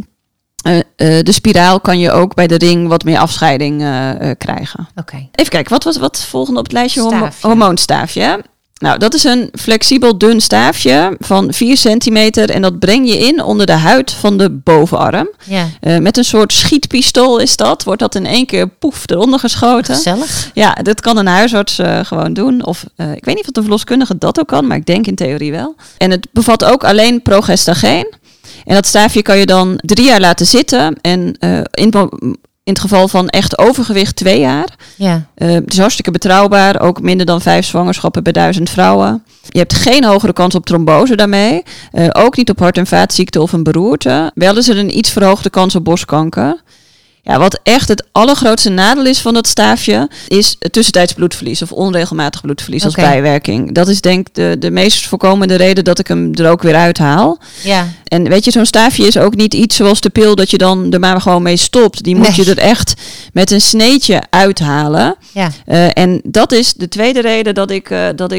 de spiraal kan je ook bij de ring wat meer afscheiding krijgen. Okay. Even kijken, wat was het volgende op het lijstje? Staafje. Hormoonstaafje. Nou, dat is een flexibel dun staafje van 4 centimeter en dat breng je in onder de huid van de bovenarm. Ja. Met een soort schietpistool wordt dat in 1 keer poef eronder geschoten. Gezellig. Ja, dat kan een huisarts gewoon doen. Of ik weet niet of de verloskundige dat ook kan, maar ik denk in theorie wel. En het bevat ook alleen progestageen. En dat staafje kan je dan 3 jaar laten zitten en in het geval van echt overgewicht 2 jaar. Ja. Het is hartstikke betrouwbaar. Ook minder dan 5 zwangerschappen bij 1000 vrouwen. Je hebt geen hogere kans op trombose daarmee. Ook niet op hart- en vaatziekten of een beroerte. Wel is er een iets verhoogde kans op borstkanker. Ja, wat echt het allergrootste nadeel is van dat staafje, is tussentijds bloedverlies of onregelmatig bloedverlies als bijwerking. Dat is denk ik de meest voorkomende reden dat ik hem er ook weer uithaal. Ja. En weet je, zo'n staafje is ook niet iets zoals de pil dat je dan er maar gewoon mee stopt. Die moet je er echt met een sneetje uithalen. Ja. En dat is de tweede reden dat ik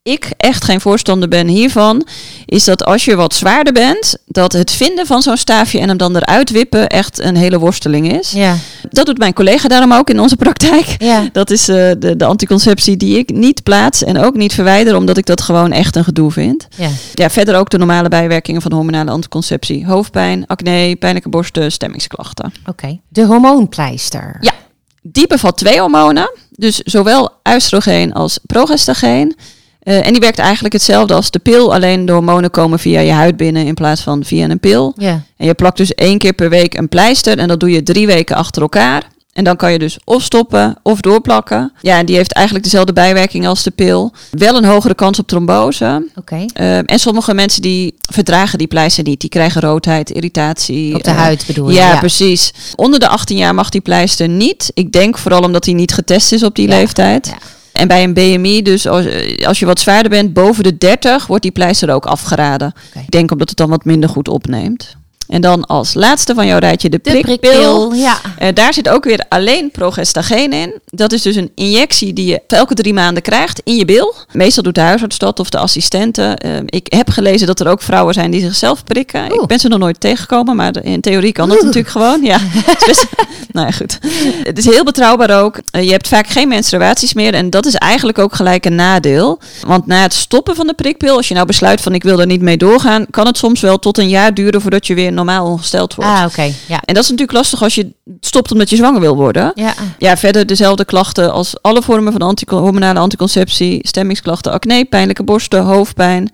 ik echt geen voorstander ben hiervan, is dat als je wat zwaarder bent, dat het vinden van zo'n staafje en hem dan eruit wippen echt een hele worsteling is. Ja. Dat doet mijn collega daarom ook in onze praktijk. Ja. Dat is de anticonceptie die ik niet plaats en ook niet verwijder, omdat ik dat gewoon echt een gedoe vind. Ja. Ja, verder ook de normale bijwerkingen van de hormonale anticonceptie. Hoofdpijn, acne, pijnlijke borsten, stemmingsklachten. Oké. De hormoonpleister. Ja, die bevat 2 hormonen. Dus zowel oestrogeen als progestageen. En die werkt eigenlijk hetzelfde als de pil. Alleen de hormonen komen via je huid binnen in plaats van via een pil. Ja. En je plakt dus 1 keer per week een pleister. En dat doe je 3 weken achter elkaar. En dan kan je dus of stoppen of doorplakken. Ja, en die heeft eigenlijk dezelfde bijwerking als de pil. Wel een hogere kans op trombose. Oké. En sommige mensen die verdragen die pleister niet. Die krijgen roodheid, irritatie. Op de huid bedoel je? Ja, precies. Onder de 18 jaar mag die pleister niet. Ik denk vooral omdat hij niet getest is op die leeftijd. Ja. En bij een BMI, dus als je wat zwaarder bent, boven de 30, wordt die pleister ook afgeraden. Okay. Ik denk omdat het dan wat minder goed opneemt. En dan als laatste van jouw rijtje de prikpil. prikpil, ja. Daar zit ook weer alleen progestageen in. Dat is dus een injectie die je elke 3 maanden krijgt in je bil. Meestal doet de huisarts dat of de assistente. Ik heb gelezen dat er ook vrouwen zijn die zichzelf prikken. Ik ben ze nog nooit tegengekomen, maar in theorie kan dat natuurlijk gewoon. Ja. Nou ja, goed. Het is heel betrouwbaar ook. Je hebt vaak geen menstruaties meer en dat is eigenlijk ook gelijk een nadeel. Want na het stoppen van de prikpil, als je nou besluit van ik wil er niet mee doorgaan, kan het soms wel tot een jaar duren voordat je weer normaal ongesteld wordt. Ah, oké. Ja. En dat is natuurlijk lastig als je stopt omdat je zwanger wil worden. Ja. Ja, verder dezelfde klachten als alle vormen van hormonale anticonceptie. Stemmingsklachten, acne, pijnlijke borsten, hoofdpijn.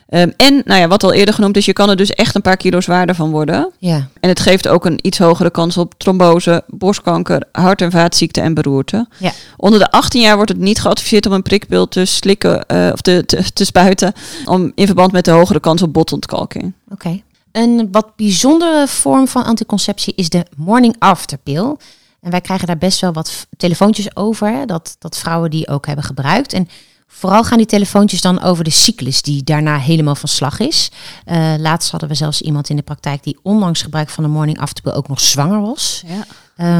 En nou ja, wat al eerder genoemd is, je kan er dus echt een paar kilo zwaarder van worden. Ja. En het geeft ook een iets hogere kans op trombose, borstkanker, hart- en vaatziekten en beroerte. Ja. Onder de 18 jaar wordt het niet geadviseerd om een prikpil te slikken of te spuiten, in verband met de hogere kans op botontkalking. Oké. Een wat bijzondere vorm van anticonceptie is de morning after pil. En wij krijgen daar best wel wat telefoontjes over, hè, dat vrouwen die ook hebben gebruikt. En vooral gaan die telefoontjes dan over de cyclus die daarna helemaal van slag is. Laatst hadden we zelfs iemand in de praktijk die ondanks gebruik van de morning after pil ook nog zwanger was. Ja.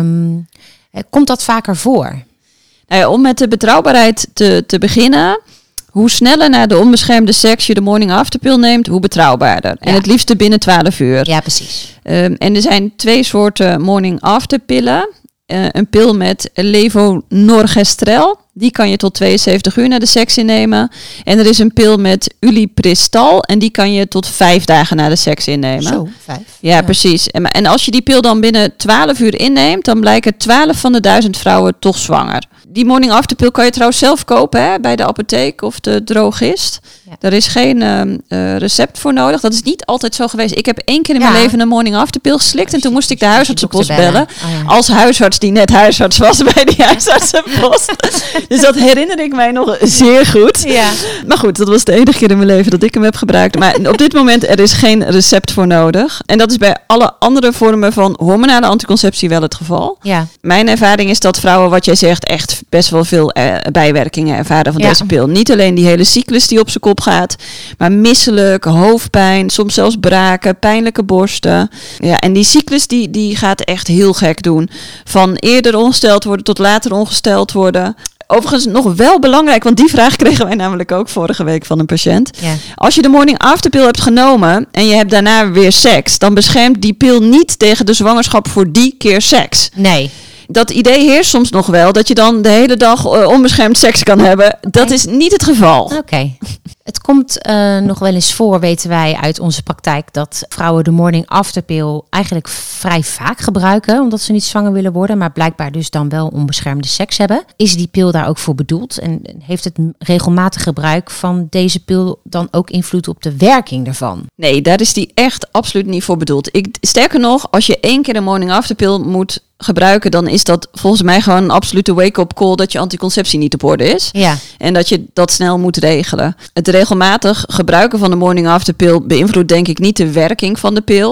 Komt dat vaker voor? Nou ja, om met de betrouwbaarheid te beginnen. Hoe sneller na de onbeschermde seks je de morning after pil neemt, hoe betrouwbaarder. Ja. En het liefste binnen 12 uur. Ja, precies. En er zijn 2 soorten morning after pillen. Een pil met levonorgestrel. Die kan je tot 72 uur na de seks innemen. En er is een pil met ulipristal. En die kan je tot 5 dagen na de seks innemen. Zo, 5. Ja, precies. En als je die pil dan binnen 12 uur inneemt, dan blijken 12 van de 1000 vrouwen toch zwanger. Die morning after pil kan je trouwens zelf kopen, hè, bij de apotheek of de drogist. Ja. Er is geen recept voor nodig. Dat is niet altijd zo geweest. Ik heb 1 keer in mijn leven een morning after pil geslikt. En toen moest ik de huisartsenpost bellen. Als huisarts die net huisarts was bij die huisartsenpost. Dus dat herinner ik mij nog zeer goed. Ja. Maar goed, dat was de enige keer in mijn leven dat ik hem heb gebruikt. Maar op dit moment er is geen recept voor nodig. En dat is bij alle andere vormen van hormonale anticonceptie wel het geval. Ja. Mijn ervaring is dat vrouwen, wat jij zegt, echt best wel veel bijwerkingen ervaren van deze pil. Niet alleen die hele cyclus die op zijn kop gaat, maar misselijk, hoofdpijn, soms zelfs braken, pijnlijke borsten. Ja, en die cyclus die gaat echt heel gek doen. Van eerder ongesteld worden tot later ongesteld worden. Overigens nog wel belangrijk, want die vraag kregen wij namelijk ook vorige week van een patiënt. Ja. Als je de morning after pil hebt genomen en je hebt daarna weer seks, dan beschermt die pil niet tegen de zwangerschap voor die keer seks. Nee. Dat idee heerst soms nog wel, dat je dan de hele dag onbeschermd seks kan hebben. Dat is niet het geval. Oké. Het komt nog wel eens voor, weten wij uit onze praktijk, dat vrouwen de morning after pil eigenlijk vrij vaak gebruiken, omdat ze niet zwanger willen worden, maar blijkbaar dus dan wel onbeschermde seks hebben. Is die pil daar ook voor bedoeld? En heeft het regelmatig gebruik van deze pil dan ook invloed op de werking daarvan? Nee, daar is die echt absoluut niet voor bedoeld. Sterker nog, als je 1 keer een morning after pil moet gebruiken, dan is dat volgens mij gewoon een absolute wake-up call dat je anticonceptie niet op orde is. Ja. En dat je dat snel moet regelen. Het regelmatig gebruiken van de morning after pil beïnvloedt denk ik niet de werking van de pil.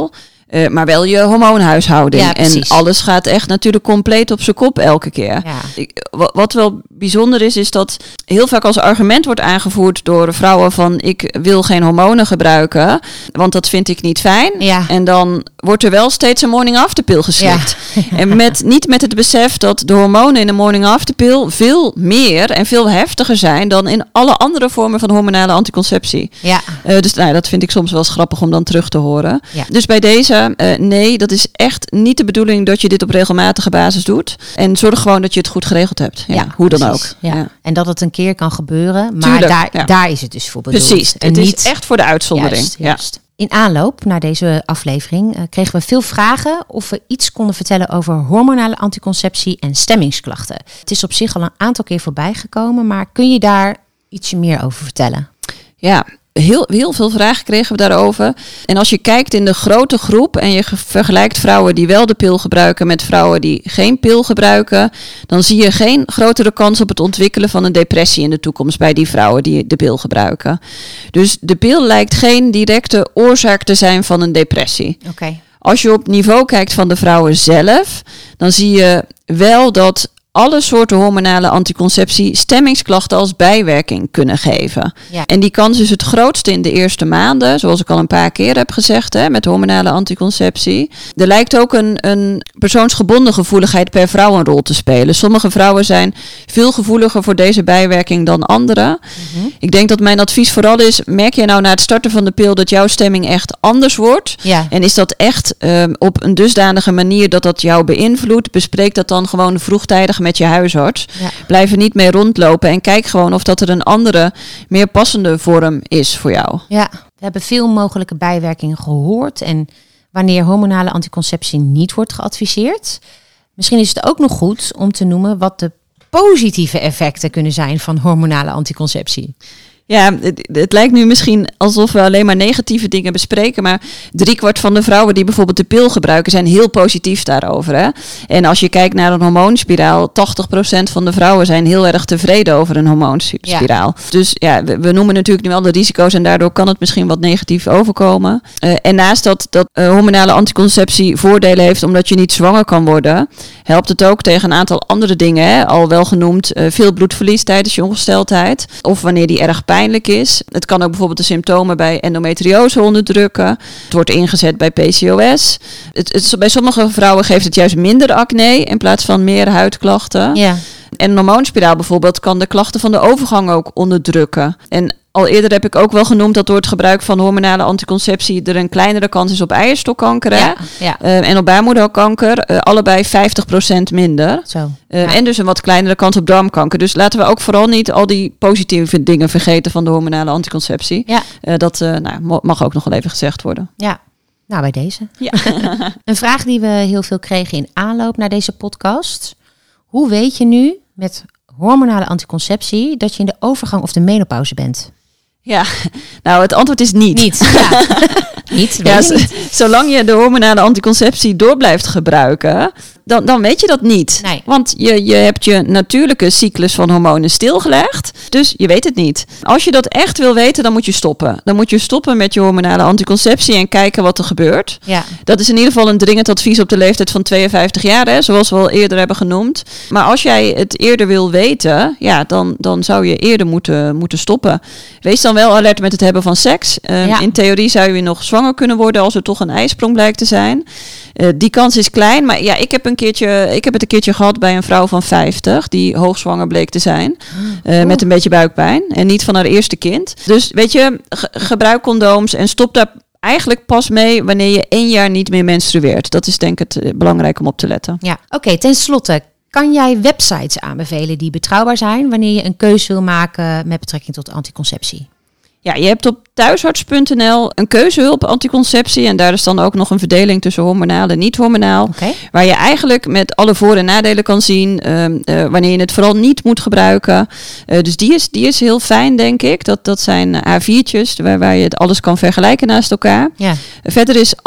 Maar wel je hormoonhuishouding. Ja, en alles gaat echt natuurlijk compleet op zijn kop elke keer. Ja. Wat wel bijzonder is dat heel vaak als argument wordt aangevoerd door vrouwen van ik wil geen hormonen gebruiken, want dat vind ik niet fijn. Ja. En dan wordt er wel steeds een morning after pill geslikt. Ja. En niet met het besef dat de hormonen in de morning after pill veel meer en veel heftiger zijn dan in alle andere vormen van hormonale anticonceptie. Ja. Dus dat vind ik soms wel eens grappig om dan terug te horen. Ja. Dus bij deze, nee, dat is echt niet de bedoeling dat je dit op regelmatige basis doet. En zorg gewoon dat je het goed goed geregeld hebt. Ja, hoe dan precies. ook. Ja. En dat het een keer kan gebeuren. Maar Tuurlijk, daar is het dus voor bedoeld. Precies. En het niet... is echt voor de uitzondering. Juist. In aanloop naar deze aflevering kregen we veel vragen of we iets konden vertellen over hormonale anticonceptie en stemmingsklachten. Het is op zich al een aantal keer voorbij gekomen, maar kun je daar ietsje meer over vertellen? Ja, heel veel vragen kregen we daarover. En als je kijkt in de grote groep en je vergelijkt vrouwen die wel de pil gebruiken met vrouwen die geen pil gebruiken, dan zie je geen grotere kans op het ontwikkelen van een depressie in de toekomst bij die vrouwen die de pil gebruiken. Dus de pil lijkt geen directe oorzaak te zijn van een depressie. Okay. Als je op niveau kijkt van de vrouwen zelf, dan zie je wel dat alle soorten hormonale anticonceptie stemmingsklachten als bijwerking kunnen geven. Ja. En die kans is het grootste in de eerste maanden, zoals ik al een paar keer heb gezegd, met hormonale anticonceptie. Er lijkt ook een persoonsgebonden gevoeligheid per vrouw een rol te spelen. Sommige vrouwen zijn veel gevoeliger voor deze bijwerking dan anderen. Mm-hmm. Ik denk dat mijn advies vooral is, merk je nou na het starten van de pil dat jouw stemming echt anders wordt? Ja. En is dat echt op een dusdanige manier dat jou beïnvloedt? Bespreek dat dan gewoon vroegtijdig met je huisarts. Ja. Blijf er niet mee rondlopen en kijk gewoon of dat er een andere, meer passende vorm is voor jou. Ja, we hebben veel mogelijke bijwerkingen gehoord en wanneer hormonale anticonceptie niet wordt geadviseerd. Misschien is het ook nog goed om te noemen wat de positieve effecten kunnen zijn van hormonale anticonceptie. Ja, het lijkt nu misschien alsof we alleen maar negatieve dingen bespreken, maar 3/4 van de vrouwen die bijvoorbeeld de pil gebruiken zijn heel positief daarover. Hè? En als je kijkt naar een hormoonspiraal, 80% van de vrouwen zijn heel erg tevreden over een hormoonspiraal. Ja. Dus ja, we noemen natuurlijk nu al de risico's en daardoor kan het misschien wat negatief overkomen. En naast dat hormonale anticonceptie voordelen heeft omdat je niet zwanger kan worden, helpt het ook tegen een aantal andere dingen. Hè? Al wel genoemd veel bloedverlies tijdens je ongesteldheid of wanneer die erg pijnlijk is. Het kan ook bijvoorbeeld de symptomen bij endometriose onderdrukken. Het wordt ingezet bij PCOS. Bij sommige vrouwen geeft het juist minder acne in plaats van meer huidklachten. Ja. En een hormoonspiraal bijvoorbeeld kan de klachten van de overgang ook onderdrukken. En al eerder heb ik ook wel genoemd dat door het gebruik van hormonale anticonceptie er een kleinere kans is op eierstokkanker. Ja. En op baarmoederkanker allebei 50% minder. Zo. En dus een wat kleinere kans op darmkanker. Dus laten we ook vooral niet al die positieve dingen vergeten van de hormonale anticonceptie. Ja. Dat mag ook nog wel even gezegd worden. Ja. Nou, bij deze. Ja. Een vraag die we heel veel kregen in aanloop naar deze podcast. Hoe weet je nu met hormonale anticonceptie dat je in de overgang of de menopauze bent? Ja, nou het antwoord is niet. Niet, ja. Niet. Zolang je de hormonale anticonceptie door blijft gebruiken, dan weet je dat niet. Nee. Want je hebt je natuurlijke cyclus van hormonen stilgelegd, dus je weet het niet. Als je dat echt wil weten, dan moet je stoppen. Dan moet je stoppen met je hormonale anticonceptie en kijken wat er gebeurt. Ja. Dat is in ieder geval een dringend advies op de leeftijd van 52 jaar, hè, zoals we al eerder hebben genoemd. Maar als jij het eerder wil weten, ja, dan zou je eerder moeten stoppen. Wees dan wel alert met het hebben van seks. In theorie zou je nog zwanger kunnen worden als er toch een ijsprong blijkt te zijn. Die kans is klein, maar ja, ik heb het een keertje gehad bij een vrouw van 50 die hoogzwanger bleek te zijn. Met een beetje buikpijn en niet van haar eerste kind. Dus weet je, gebruik condooms en stop daar eigenlijk pas mee wanneer je 1 jaar niet meer menstrueert. Dat is denk ik het belangrijk om op te letten. Ja, oké, ten slotte. Kan jij websites aanbevelen die betrouwbaar zijn wanneer je een keuze wil maken met betrekking tot anticonceptie? Ja, je hebt op thuisarts.nl een keuzehulp anticonceptie. En daar is dan ook nog een verdeling tussen hormonaal en niet-hormonaal. Okay. Waar je eigenlijk met alle voor- en nadelen kan zien wanneer je het vooral niet moet gebruiken. Dus die is heel fijn, denk ik. Dat zijn A4'tjes waar je het alles kan vergelijken naast elkaar. Ja. Verder is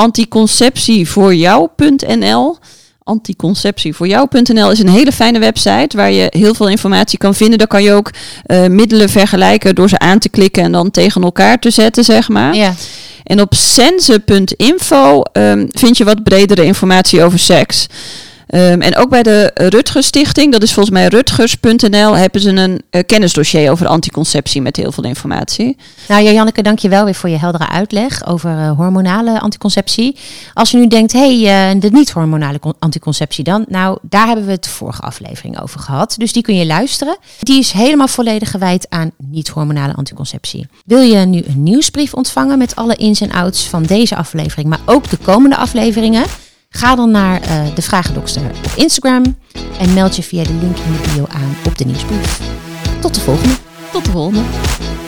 anticonceptievoorjou.nl. Anticonceptievoorjou.nl is een hele fijne website waar je heel veel informatie kan vinden. Daar kan je ook middelen vergelijken door ze aan te klikken en dan tegen elkaar te zetten, zeg maar. Ja. En op sense.info vind je wat bredere informatie over seks. En ook bij de Rutgers Stichting, dat is volgens mij rutgers.nl, hebben ze een kennisdossier over anticonceptie met heel veel informatie. Nou Janneke, dank je wel weer voor je heldere uitleg over hormonale anticonceptie. Als je nu denkt, de niet-hormonale anticonceptie dan? Nou, daar hebben we het de vorige aflevering over gehad. Dus die kun je luisteren. Die is helemaal volledig gewijd aan niet-hormonale anticonceptie. Wil je nu een nieuwsbrief ontvangen met alle ins en outs van deze aflevering, maar ook de komende afleveringen? Ga dan naar de Vragendokter op Instagram en meld je via de link in de bio aan op de nieuwsbrief. Tot de volgende. Tot de volgende.